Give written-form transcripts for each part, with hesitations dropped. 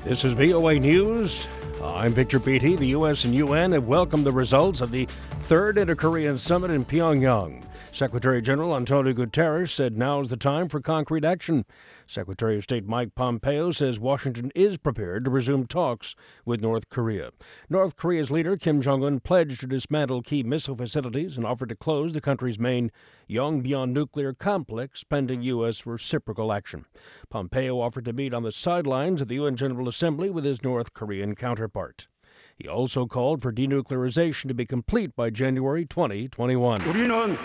This is VOA News. I'm Victor Beatty. The U.S. and UN have welcomed the results of the third Inter-Korean Summit in Pyongyang. Secretary General Antonio Guterres said now is the time for concrete action. Secretary of State Mike Pompeo says Washington is prepared to resume talks with North Korea. North Korea's leader Kim Jong-un pledged to dismantle key missile facilities and offered to close the country's main Yongbyon nuclear complex pending U.S. reciprocal action. Pompeo offered to meet on the sidelines of the UN General Assembly with his North Korean counterpart. He also called for denuclearization to be complete by January 2021.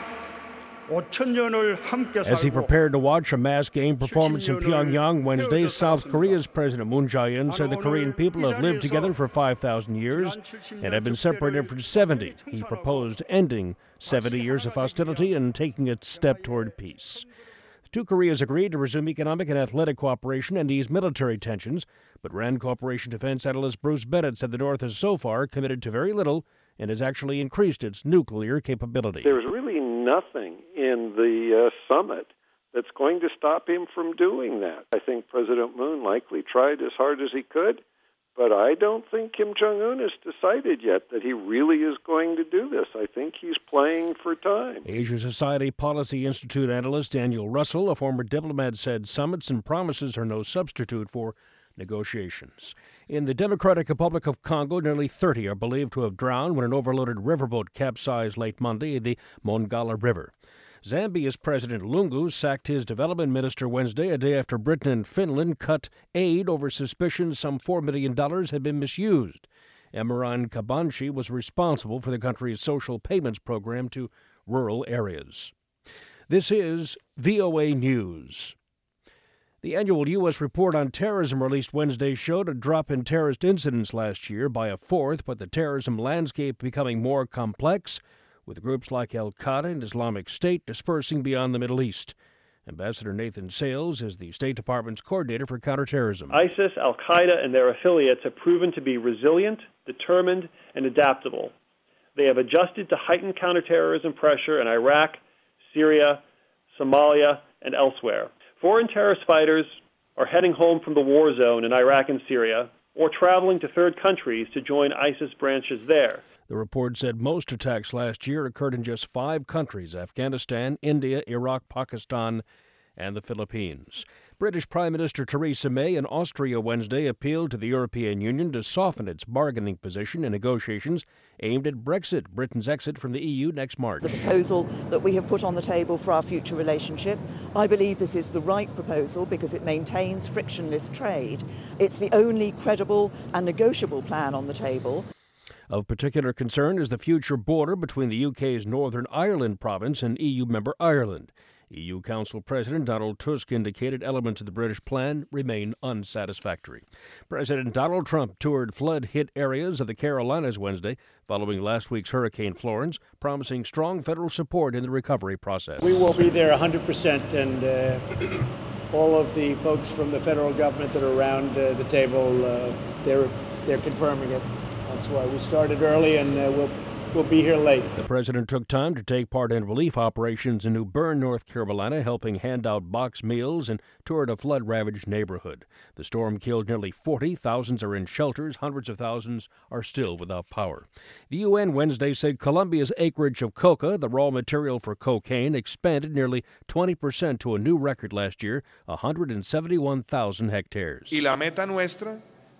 As he prepared to watch a mass game performance in Pyongyang Wednesday, South Korea's President Moon Jae-in said the Korean people have lived together for 5,000 years and have been separated for 70. He proposed ending 70 years of hostility and taking a step toward peace. The two Koreas agreed to resume economic and athletic cooperation and ease military tensions, but RAND Corporation defense analyst Bruce Bennett said the North has so far committed to very little and has actually increased its nuclear capability. There's really nothing in the summit that's going to stop him from doing that. I think President Moon likely tried as hard as he could, but I don't think Kim Jong-un has decided yet that he really is going to do this. I think he's playing for time. Asia Society Policy Institute analyst Daniel Russell, a former diplomat, said summits and promises are no substitute for negotiations. In the Democratic Republic of Congo, nearly 30 are believed to have drowned when an overloaded riverboat capsized late Monday in the Mongala River. Zambia's President Lungu sacked his development minister Wednesday, a day after Britain and Finland cut aid over suspicions some $4 million had been misused. Emerson Kabanchi was responsible for the country's social payments program to rural areas. This is VOA News. The annual U.S. report on terrorism released Wednesday showed a drop in terrorist incidents last year by a fourth, but the terrorism landscape becoming more complex, with groups like Al-Qaeda and Islamic State dispersing beyond the Middle East. Ambassador Nathan Sales is the State Department's coordinator for counterterrorism. ISIS, Al-Qaeda, and their affiliates have proven to be resilient, determined, and adaptable. They have adjusted to heightened counterterrorism pressure in Iraq, Syria, Somalia, and elsewhere. Foreign terrorist fighters are heading home from the war zone in Iraq and Syria or traveling to third countries to join ISIS branches there. The report said most attacks last year occurred in just 5 countries: Afghanistan, India, Iraq, Pakistan, and the Philippines. British Prime Minister Theresa May in Austria Wednesday appealed to the European Union to soften its bargaining position in negotiations aimed at Brexit, Britain's exit from the EU next March. The proposal that we have put on the table for our future relationship, I believe this is the right proposal because it maintains frictionless trade. It's the only credible and negotiable plan on the table. Of particular concern is the future border between the UK's Northern Ireland province and EU member Ireland. EU Council President Donald Tusk indicated elements of the British plan remain unsatisfactory. President Donald Trump toured flood-hit areas of the Carolinas Wednesday following last week's Hurricane Florence, promising strong federal support in the recovery process. We will be there 100%, and all of the folks from the federal government that are around the table, they're confirming it. That's why we started early, and we'll be here late. The president took time to take part in relief operations in New Bern, North Carolina, helping hand out boxed meals and toured a flood-ravaged neighborhood. The storm killed nearly 40. Thousands are in shelters. Hundreds of thousands are still without power. The UN Wednesday said Colombia's acreage of coca, the raw material for cocaine, expanded nearly 20% to a new record last year, 171,000 hectares. Y la meta nuestra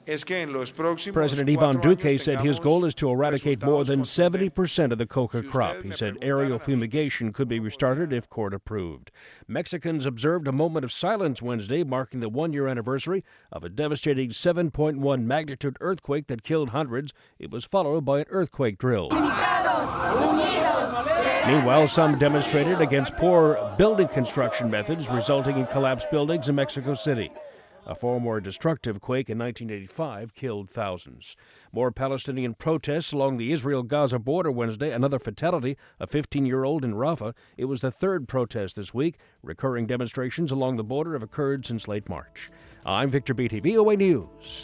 President Ivan Duque said his goal is to eradicate more than 70% of the coca crop. He said aerial fumigation could be restarted if court approved. Mexicans observed a moment of silence Wednesday, marking the one-year anniversary of a devastating 7.1 magnitude earthquake that killed hundreds. It was followed by an earthquake drill. Meanwhile, some demonstrated against poor building construction methods, resulting in collapsed buildings in Mexico City. A far more destructive quake in 1985 killed thousands. More Palestinian protests along the Israel-Gaza border Wednesday. Another fatality, a 15-year-old in Rafah. It was the third protest this week. Recurring demonstrations along the border have occurred since late March. I'm Victor Beatty, VOA News.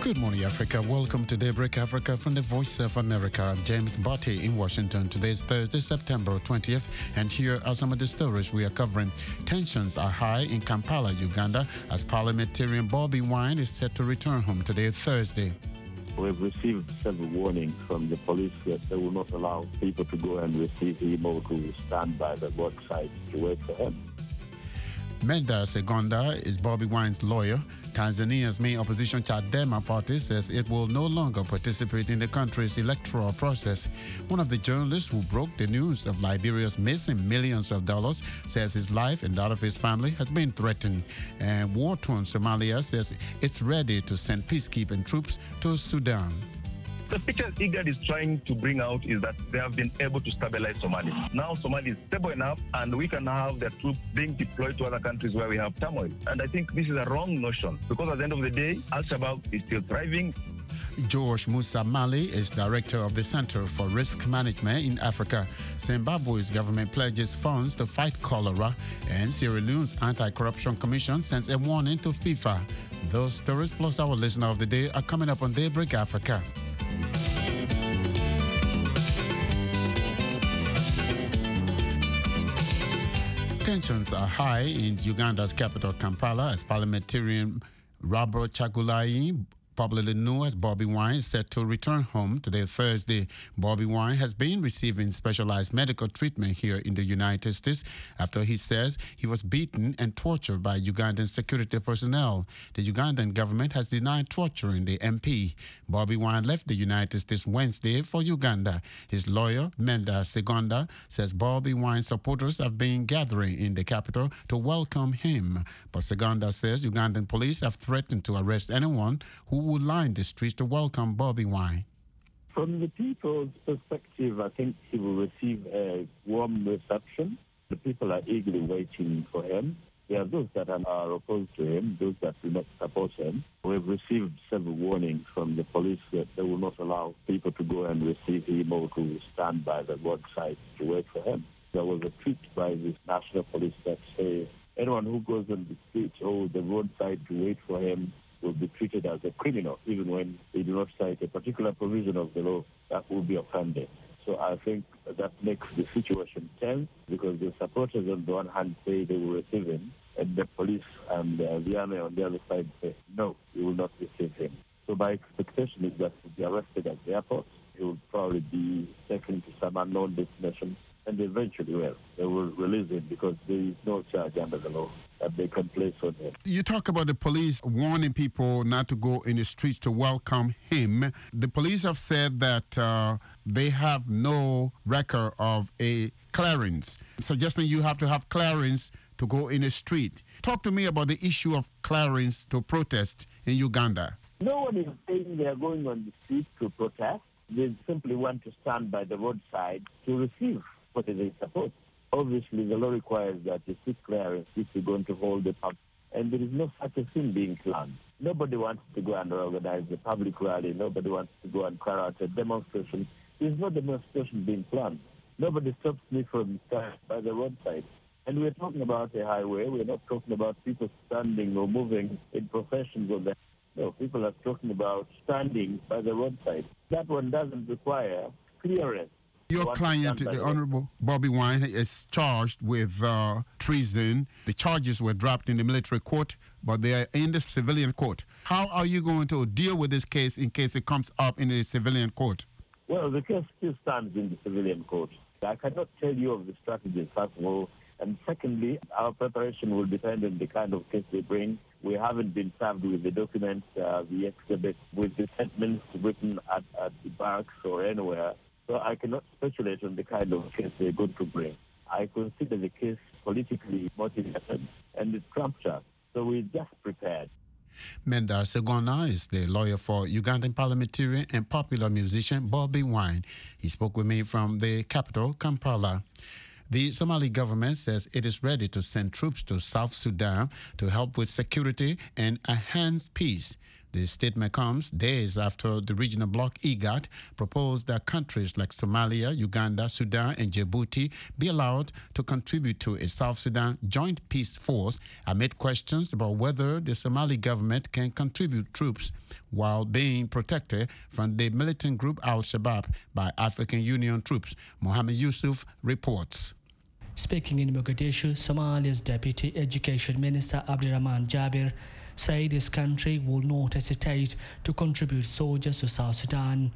Good morning, Africa. Welcome to Daybreak Africa from the Voice of America. I'm James Botti in Washington. Today is Thursday, September 20th, and here are some of the stories we are covering. Tensions are high in Kampala, Uganda, as parliamentarian Bobi Wine is set to return home today, Thursday. We've received several warnings from the police that they will not allow people to go and receive him or to stand by the roadside to wait for him. Menda Segonda is Bobi Wine's lawyer. Tanzania's main opposition Chadema party says it will no longer participate in the country's electoral process. One of the journalists who broke the news of Liberia's missing millions of dollars says his life and that of his family has been threatened. And war-torn Somalia says it's ready to send peacekeeping troops to Sudan. The picture IGAD is trying to bring out is that they have been able to stabilize Somalia. Now Somalia is stable enough and we can have their troops being deployed to other countries where we have turmoil. And I think this is a wrong notion because at the end of the day, Al-Shabaab is still thriving. George Musa Mali is director of the Center for Risk Management in Africa. Zimbabwe's government pledges funds to fight cholera, and Sierra Leone's Anti-Corruption Commission sends a warning to FIFA. Those stories plus our listener of the day are coming up on Daybreak Africa. Tensions are high in Uganda's capital, Kampala, as parliamentarian Robert Kyagulanyi, popularly known as Bobi Wine, is set to return home today, Thursday. Bobi Wine has been receiving specialized medical treatment here in the United States after he says he was beaten and tortured by Ugandan security personnel. The Ugandan government has denied torturing the MP. Bobi Wine left the United States Wednesday for Uganda. His lawyer, Menda Segonda, says Bobi Wine's supporters have been gathering in the capital to welcome him. But Segonda says Ugandan police have threatened to arrest anyone who would line the streets to welcome Bobi Wine. From the people's perspective, I think he will receive a warm reception. The people are eagerly waiting for him. There are those that are opposed to him, those that do not support him. We've received several warnings from the police that they will not allow people to go and receive him or to stand by the roadside to wait for him. There was a tweet by the national police that says anyone who goes on the street or the roadside to wait for him will be treated as a criminal, even when they do not cite a particular provision of the law that will be offended. So I think that makes the situation tense because the supporters on the one hand say they will receive him, and the police and the army on the other side say, no, we will not receive him. So my expectation is that he will be arrested at the airport. He will probably be taken to some unknown destination, and eventually, they will release him because there is no charge under the law that they can place on him. You talk about the police warning people not to go in the streets to welcome him. The police have said that they have no record of a clearance, suggesting you have to have clearance to go in the street. Talk to me about the issue of clearance to protest in Uganda. No one is saying they are going on the street to protest. They simply want to stand by the roadside to receive what they support. Obviously, the law requires that you seek clearance if you're going to hold the pub, and there is no such a thing being planned. Nobody wants to go and organize a public rally. Nobody wants to go and carry out a demonstration. There's no demonstration being planned. Nobody stops me from standing by the roadside. And we're talking about a highway. We're not talking about people standing or moving in processions on the... No, people are talking about standing by the roadside. That one doesn't require clearance. Your client, the Honorable Bobi Wine, is charged with treason. The charges were dropped in the military court, but they are in the civilian court. How are you going to deal with this case in case it comes up in the civilian court? Well, the case still stands in the civilian court. I cannot tell you of the strategy, first of all. And secondly, our preparation will depend on the kind of case they bring. We haven't been served with the documents, the exhibit, with the statements written at the barracks or anywhere. So I cannot speculate on the kind of case they're going to bring. I consider the case politically motivated and it's trumped. So we're just prepared. Menda Segonda is the lawyer for Ugandan parliamentarian and popular musician Bobi Wine. He spoke with me from the capital, Kampala. The Somali government says it is ready to send troops to South Sudan to help with security and enhance peace. The statement comes days after the regional bloc IGAD proposed that countries like Somalia, Uganda, Sudan, and Djibouti be allowed to contribute to a South Sudan joint peace force amid questions about whether the Somali government can contribute troops while being protected from the militant group Al-Shabaab by African Union troops. Mohammed Yusuf reports. Speaking in Mogadishu, Somalia's Deputy Education Minister Abdirahman Jabir said his country will not hesitate to contribute soldiers to South Sudan.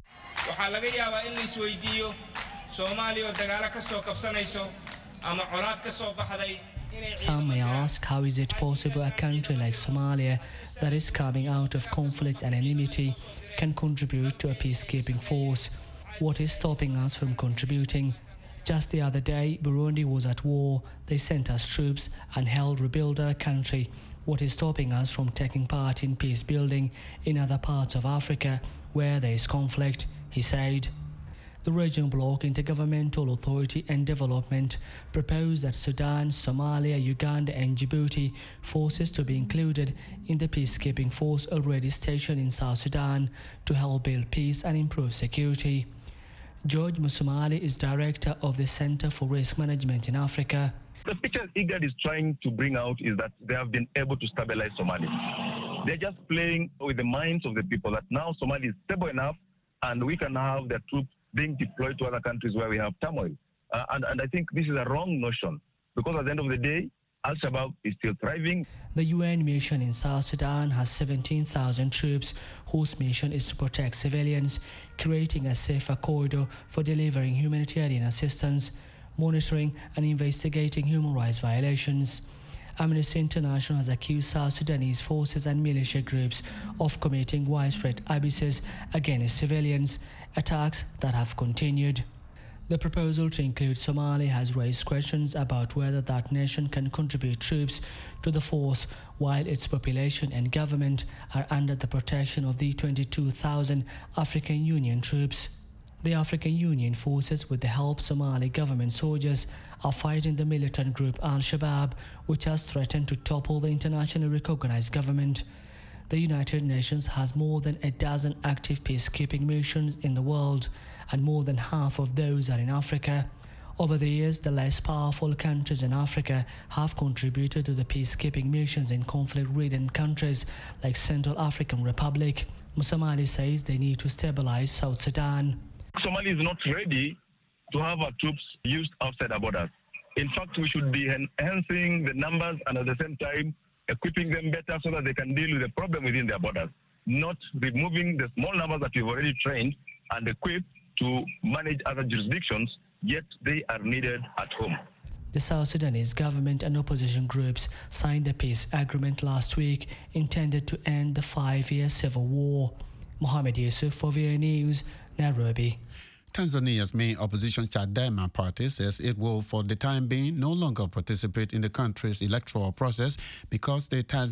Some may ask, how is it possible a country like Somalia, that is coming out of conflict and enmity, can contribute to a peacekeeping force? What is stopping us from contributing? Just the other day, Burundi was at war. They sent us troops and helped rebuild our country. What is stopping us from taking part in peace building in other parts of Africa where there is conflict? He said. The Regional Bloc Intergovernmental Authority and Development proposed that Sudan, Somalia, Uganda and Djibouti forces to be included in the peacekeeping force already stationed in South Sudan to help build peace and improve security. George Musumali is director of the Center for Risk Management in Africa. The picture IGAD is trying to bring out is that they have been able to stabilize Somalia. They're just playing with the minds of the people that now Somalia is stable enough and we can have their troops being deployed to other countries where we have turmoil. And I think this is a wrong notion because at the end of the day, Al-Shabaab is still thriving. The UN mission in South Sudan has 17,000 troops whose mission is to protect civilians, creating a safer corridor for delivering humanitarian assistance, monitoring and investigating human rights violations. Amnesty International has accused South Sudanese forces and militia groups of committing widespread abuses against civilians, attacks that have continued. The proposal to include Somalia has raised questions about whether that nation can contribute troops to the force while its population and government are under the protection of the 22,000 African Union troops. The African Union forces, with the help of Somali government soldiers, are fighting the militant group Al-Shabaab, which has threatened to topple the internationally recognized government. The United Nations has more than a dozen active peacekeeping missions in the world, and more than half of those are in Africa. Over the years, the less powerful countries in Africa have contributed to the peacekeeping missions in conflict-ridden countries like Central African Republic. Musumali says they need to stabilize South Sudan. Somalia is not ready to have our troops used outside our borders. In fact, we should be enhancing the numbers and at the same time equipping them better so that they can deal with the problem within their borders, not removing the small numbers that we've already trained and equipped to manage other jurisdictions, yet they are needed at home. The South Sudanese government and opposition groups signed a peace agreement last week intended to end the 5-year civil war. Mohammed Yusuf for VOA News, Nairobi. Tanzania's main opposition Chadema party says it will, for the time being, no longer participate in the country's electoral process because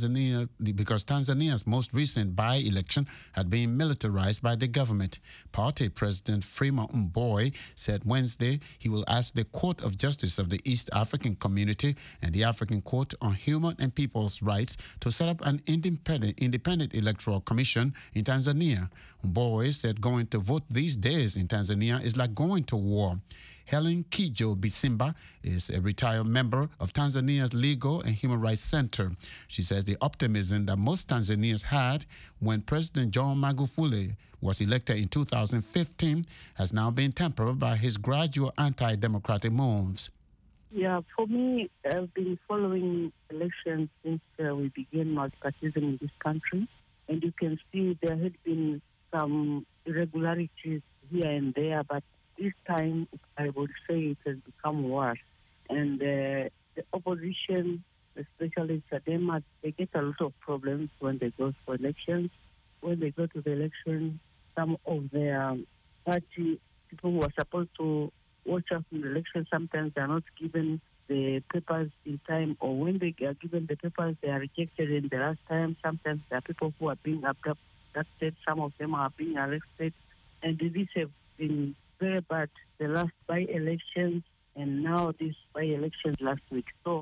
Tanzania's most recent by-election had been militarized by the government. Party President Freeman Mbowe said Wednesday he will ask the Court of Justice of the East African Community and the African Court on Human and People's Rights to set up an independent electoral commission in Tanzania. Mbowe said going to vote these days in Tanzania is like going to war. Helen Kijo Bisimba is a retired member of Tanzania's Legal and Human Rights Center. She says the optimism that most Tanzanians had when President John Magufuli was elected in 2015 has now been tempered by his gradual anti-democratic moves. Yeah, for me, I've been following elections since we began multipartyism in this country, and you can see there had been some irregularities here and there, but this time I would say it has become worse. And the opposition, especially Chadema, they get a lot of problems when they go for elections. When they go to the election, some of their party people who are supposed to watch out in the election, sometimes they are not given the papers in time, or when they are given the papers, they are rejected in the last time. Sometimes there are people who are being abducted, some of them are being arrested. And this has been very bad, the last by-elections and now this by-elections last week. So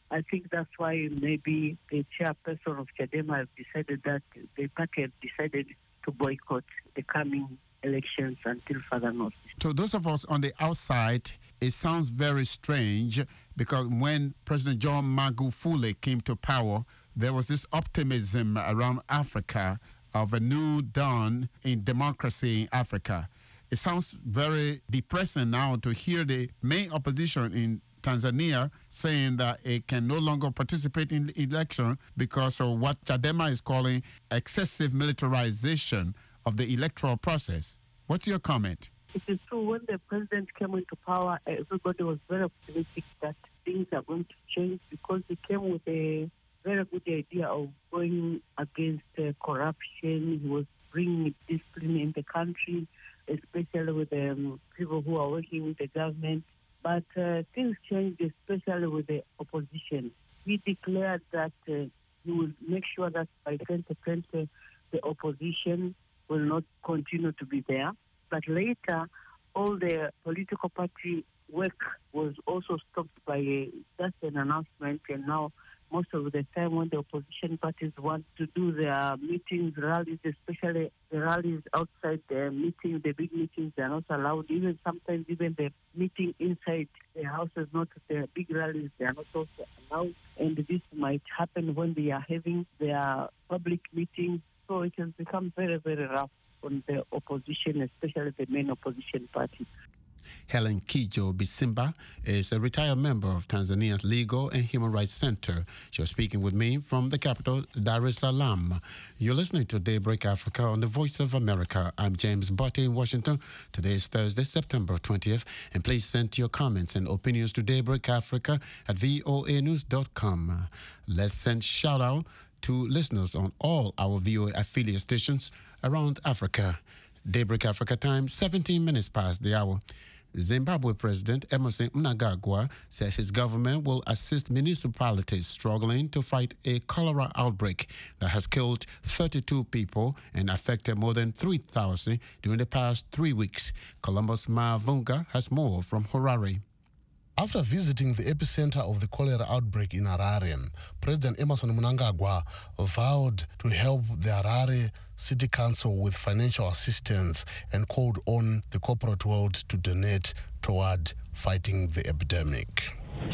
I think that's why maybe the chairperson of Chadema have decided that the party have decided to boycott the coming elections until further notice. To those of us on the outside, it sounds very strange because when President John Magufuli came to power, there was this optimism around Africa of a new dawn in democracy in Africa. It sounds very depressing now to hear the main opposition in Tanzania saying that it can no longer participate in the election because of what Chadema is calling excessive militarization of the electoral process. What's your comment? It is true, when the president came into power, everybody was very optimistic that things are going to change because he came with a very good idea of going against corruption. He was bringing discipline in the country, especially with people who are working with the government. But things changed, especially with the opposition. He declared that he will make sure that by 2020, the opposition will not continue to be there. But later, all the political party work was also stopped by just an announcement, and now most of the time when the opposition parties want to do their meetings, rallies, especially the rallies outside the meeting, the big meetings, they are not allowed. Even sometimes even the meeting inside the house is not, the big rallies, they are not also allowed. And this might happen when they are having their public meetings. So it has become very, very rough on the opposition, especially the main opposition party. Helen Kijo Bisimba is a retired member of Tanzania's Legal and Human Rights Center. She was speaking with me from the capital, Dar es Salaam. You're listening to Daybreak Africa on the Voice of America. I'm James Botte in Washington. Today is Thursday, September 20th. And please send your comments and opinions to Daybreak Africa at voanews.com. Let's send shout out to listeners on all our VOA affiliate stations around Africa. Daybreak Africa time, 17 minutes past the hour. Zimbabwe President Emmerson Mnangagwa says his government will assist municipalities struggling to fight a cholera outbreak that has killed 32 people and affected more than 3,000 during the past 3 weeks. Columbus Mavunga has more from Harare. After visiting the epicenter of the cholera outbreak in Harare, President Emmerson Mnangagwa vowed to help the Harare City Council with financial assistance and called on the corporate world to donate toward fighting the epidemic.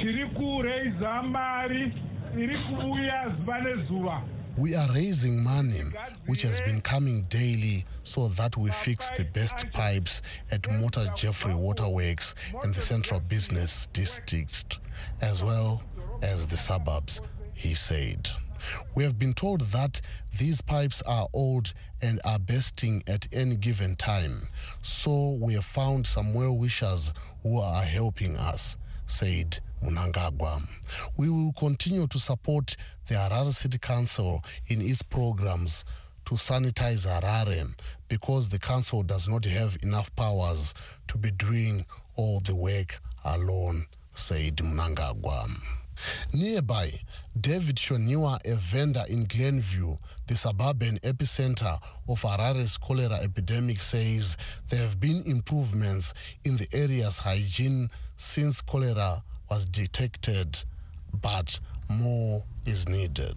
We are raising money, which has been coming daily, so that we fix the best pipes at Mota Jeffrey Waterworks and the Central Business District, as well as the suburbs, he said. We have been told that these pipes are old and are bursting at any given time, so we have found some well-wishers who are helping us, said Mnangagwa. We will continue to support the Harare City Council in its programs to sanitize Harare because the council does not have enough powers to be doing all the work alone, said Mnangagwa. Nearby, David Shoniwa, a vendor in Glenview, the suburban epicenter of Harare's cholera epidemic, says there have been improvements in the area's hygiene since cholera was detected, but more is needed.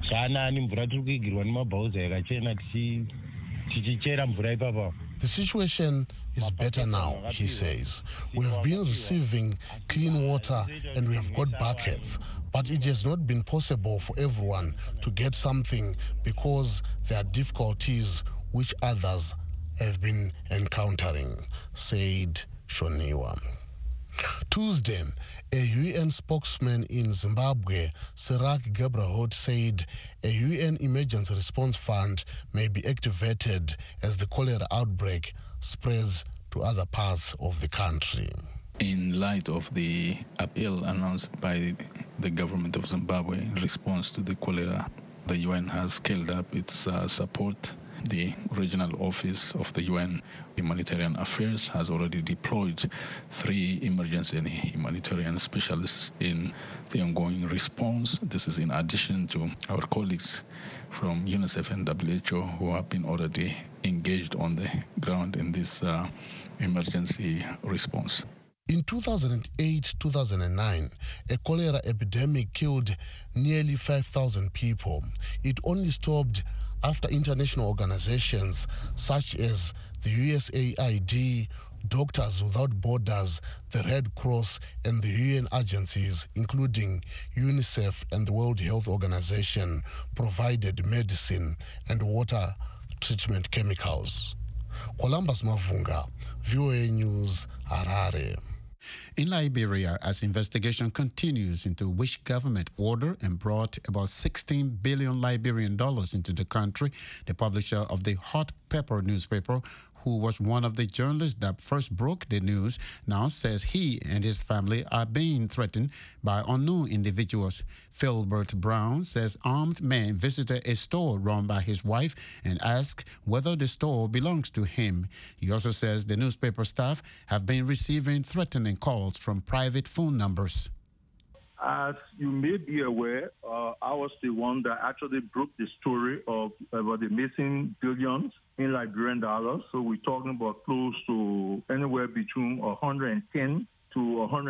The situation is better now, he says. We have been receiving clean water and we have got buckets, but it has not been possible for everyone to get something because there are difficulties which others have been encountering, said Shoniwa. Tuesday, a UN spokesman in Zimbabwe, Sirak Gebrehot, said a UN emergency response fund may be activated as the cholera outbreak spreads to other parts of the country. In light of the appeal announced by the government of Zimbabwe in response to the cholera, the UN has scaled up its support. The regional office of the UN Humanitarian Affairs has already deployed 3 emergency and humanitarian specialists in the ongoing response. This is in addition to our colleagues from UNICEF and WHO who have been already engaged on the ground in this emergency response. In 2008-2009, a cholera epidemic killed nearly 5,000 people. It only stopped after international organizations such as the USAID, Doctors Without Borders, the Red Cross, and the UN agencies, including UNICEF and the World Health Organization, provided medicine and water treatment chemicals. Columbus Mavunga, VOA News, Harare. In Liberia, as investigation continues into which government ordered and brought about $16 billion Liberian dollars into the country, the publisher of the Hot Pepper newspaper, who was one of the journalists that first broke the news, now says he and his family are being threatened by unknown individuals. Philbert Brown says armed men visited a store run by his wife and asked whether the store belongs to him. He also says the newspaper staff have been receiving threatening calls from private phone numbers. As you may be aware, I was the one that actually broke the story about the missing billions in Liberian dollars. So we're talking about close to anywhere between 110 to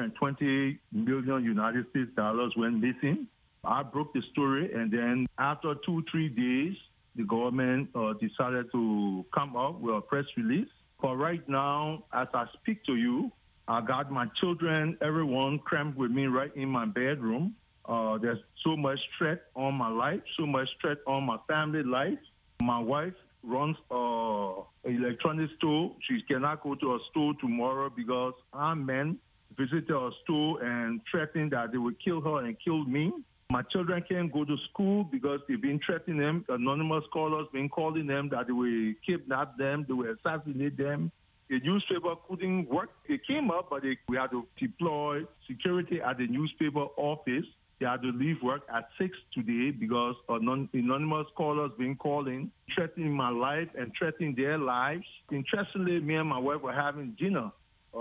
120 million United States dollars went missing. I broke the story, and then after 2-3 days, the government decided to come up with a press release. But right now, as I speak to you, I got my children, everyone crammed with me right in my bedroom. There's so much threat on my life, so much threat on my family life. My wife runs an electronics store. She cannot go to a store tomorrow because armed men visited her store and threatened that they would kill her and kill me. My children can't go to school because they've been threatening them. Anonymous callers been calling them that they will kidnap them, they will assassinate them. The newspaper couldn't work. It came up, but we had to deploy security at the newspaper office. They had to leave work at 6 today because anonymous callers been calling, threatening my life and threatening their lives. Interestingly, me and my wife were having dinner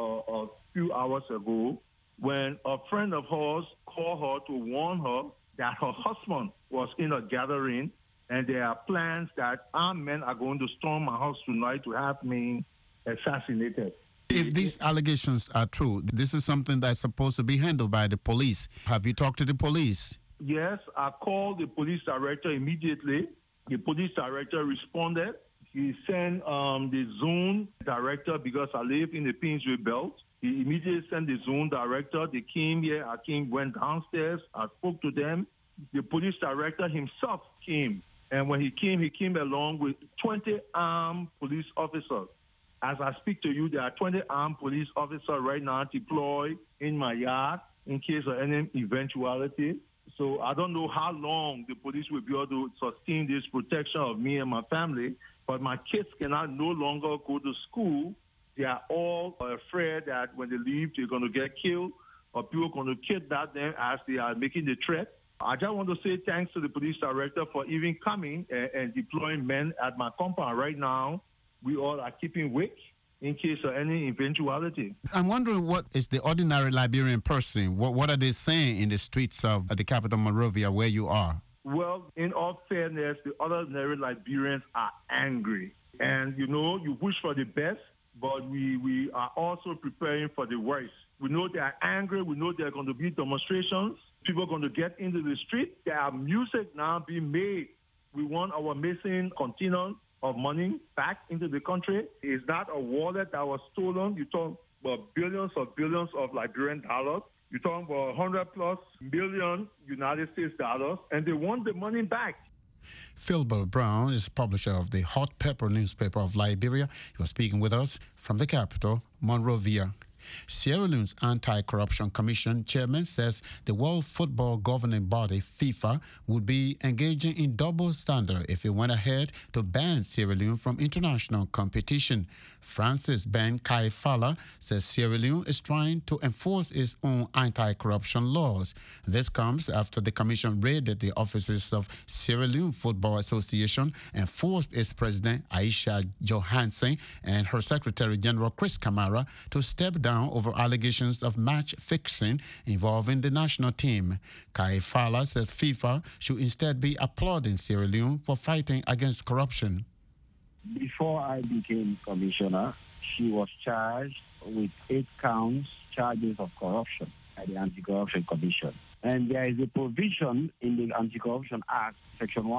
a few hours ago when a friend of hers called her to warn her that her husband was in a gathering and there are plans that armed men are going to storm my house tonight to have me assassinated. If these allegations are true, this is something that's supposed to be handled by the police. Have you talked to the police? Yes, I called the police director immediately. The police director responded. He sent the zone director, because I live in the Pinsway Belt. He immediately sent the zone director. They came here. Went downstairs. I spoke to them. The police director himself came. And when he came along with 20 armed police officers. As I speak to you, there are 20 armed police officers right now deployed in my yard in case of any eventuality. So I don't know how long the police will be able to sustain this protection of me and my family, but my kids cannot no longer go to school. They are all afraid that when they leave, they're going to get killed or people are going to kidnap them as they are making the threat. I just want to say thanks to the police director for even coming and deploying men at my compound right now. We all are keeping wake in case of any eventuality. I'm wondering, what is the ordinary Liberian person? What are they saying in the streets of the capital, Monrovia, where you are? Well, in all fairness, the ordinary Liberians are angry. And, you wish for the best, but we are also preparing for the worst. We know they are angry. We know there are going to be demonstrations. People are going to get into the street. There are music now being made. We want our missing container of money back into the country. Is that a wallet that was stolen? You talk about billions of Liberian dollars. You're talking about 100+ million United States dollars, and they want the money back. Philbert Brown is publisher of the Hot Pepper newspaper of Liberia. He was speaking with us from the capital, Monrovia. Sierra Leone's Anti-Corruption Commission chairman says the World Football Governing Body, FIFA, would be engaging in double standard if it went ahead to ban Sierra Leone from international competition. Francis Ben Kaifala says Sierra Leone is trying to enforce its own anti-corruption laws. This comes after the commission raided the offices of Sierra Leone Football Association and forced its president, Aisha Johansson, and her Secretary General, Chris Kamara, to step down over allegations of match fixing involving the national team. Kaifala says FIFA should instead be applauding Sierra Leone for fighting against corruption. Before I became commissioner, she was charged with 8 counts charges of corruption by the Anti-Corruption Commission. And there is a provision in the Anti-Corruption Act, Section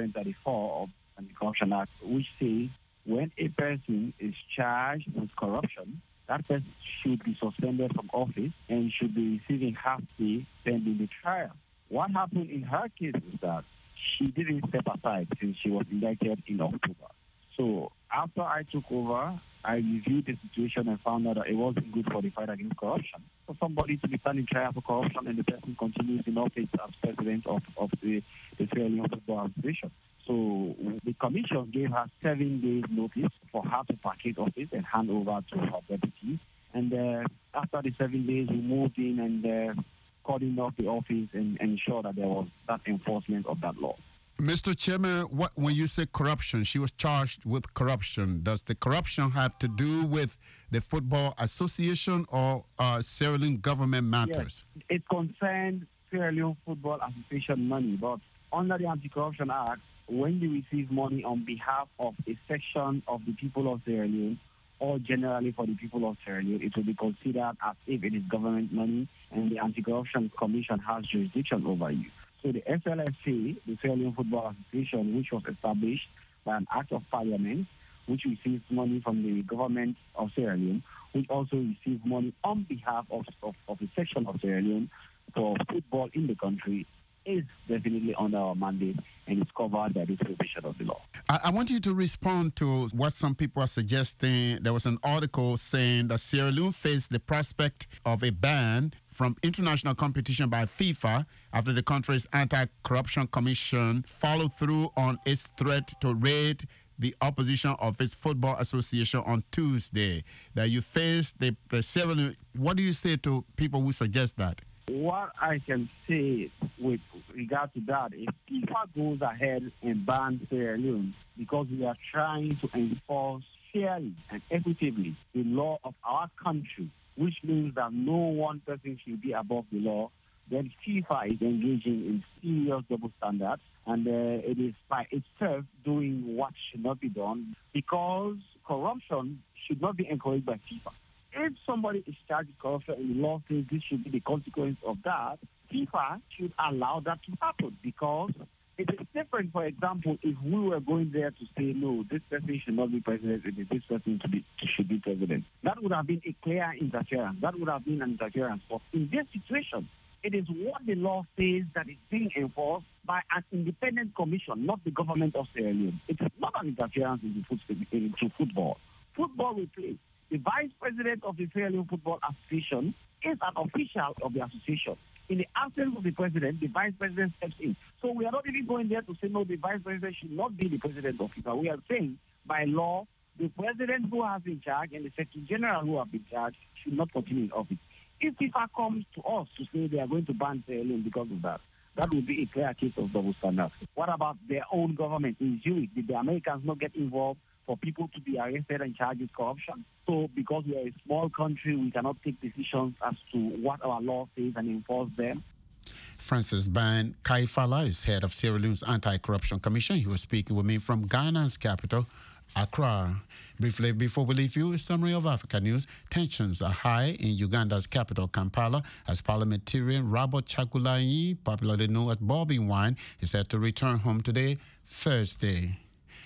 134 of the Anti-Corruption Act, which says when a person is charged with corruption, that person should be suspended from office and should be receiving half pay pending the trial. What happened in her case is that she didn't step aside since she was indicted in October. So after I took over, I reviewed the situation and found out that it wasn't good for the fight against corruption. For somebody to be standing trial for corruption and the person continues in office as president of the Sierra Leone Football Association. So the commission gave her 7 days notice for her to vacate office and hand over to her deputy. And after the 7 days, we moved in and cordoned off the office and ensured that there was that enforcement of that law. Mr. Chairman, when you say corruption, she was charged with corruption. Does the corruption have to do with the Football Association or Sierra Leone government matters? Yes, it concerned Sierra Leone Football Association money, but under the Anti-Corruption Act, when you receive money on behalf of a section of the people of Sierra Leone or generally for the people of Sierra Leone, it will be considered as if it is government money and the Anti-Corruption Commission has jurisdiction over you. So the SLFA, the Sierra Leone Football Association, which was established by an act of parliament, which receives money from the government of Sierra Leone, which also receives money on behalf of a section of Sierra Leone for football in the country, is definitely under our mandate and is covered by this provision of the law. I want you to respond to what some people are suggesting. There was an article saying that Sierra Leone faced the prospect of a ban from international competition by FIFA after the country's Anti-Corruption Commission followed through on its threat to raid the opposition of its football association on Tuesday. That you faced the Sierra Leone. What do you say to people who suggest that? What I can say with regard to that is FIFA goes ahead and bans Sierra Leone because we are trying to enforce fairly and equitably the law of our country, which means that no one person should be above the law. Then FIFA is engaging in serious double standards, and it is by itself doing what should not be done because corruption should not be encouraged by FIFA. If somebody is charged with corruption and the law says this should be the consequence of that, FIFA should allow that to happen because it is different. For example, if we were going there to say, no, this person should not be president, this person should be president, that would have been a clear interference. That would have been an interference. But in this situation, it is what the law says that is being enforced by an independent commission, not the government of Sierra Leone. It is not an interference into football. Football will play. The vice president of the Sierra Leone Football Association is an official of the association. In the absence of the president, the vice president steps in. So we are not even going there to say, no, the vice president should not be the president of FIFA. We are saying, by law, the president who has been charged and the secretary general who have been charged should not continue in office. If FIFA comes to us to say they are going to ban Sierra Leone because of that, that would be a clear case of double standards. What about their own government in Zurich? Did the Americans not get involved for people to be arrested and charged with corruption? So because we are a small country, we cannot take decisions as to what our law says and enforce them. Francis Ban Kaifala is head of Sierra Leone's Anti-Corruption Commission. He was speaking with me from Ghana's capital, Accra. Briefly, before we leave you, a summary of Africa news. Tensions are high in Uganda's capital, Kampala, as parliamentarian Robert Chagulanyi, popularly known as Bobby Wine, is set to return home today, Thursday.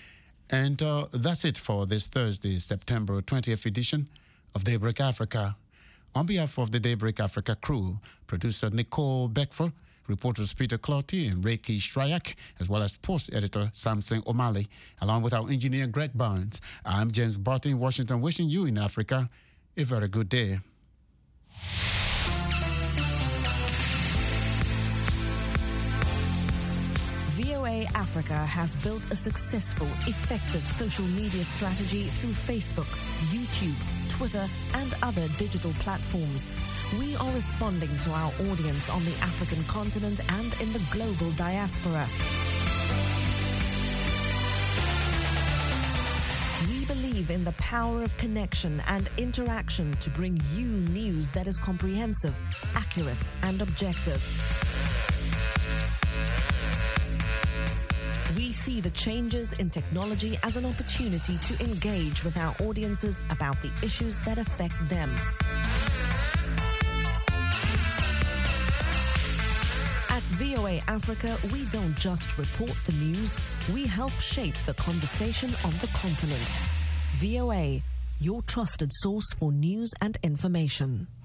And that's it for this Thursday, September 20th edition of Daybreak Africa. On behalf of the Daybreak Africa crew, producer Nicole Beckford, reporters Peter Clotty and Reiki Shryak, as well as post editor Samson O'Malley, along with our engineer Greg Barnes, I'm James Barton in Washington, wishing you in Africa a very good day. VOA Africa has built a successful, effective social media strategy through Facebook, YouTube, Twitter, and other digital platforms. We are responding to our audience on the African continent and in the global diaspora. We believe in the power of connection and interaction to bring you news that is comprehensive, accurate, and objective. We see the changes in technology as an opportunity to engage with our audiences about the issues that affect them. VOA Africa, we don't just report the news, we help shape the conversation on the continent. VOA, your trusted source for news and information.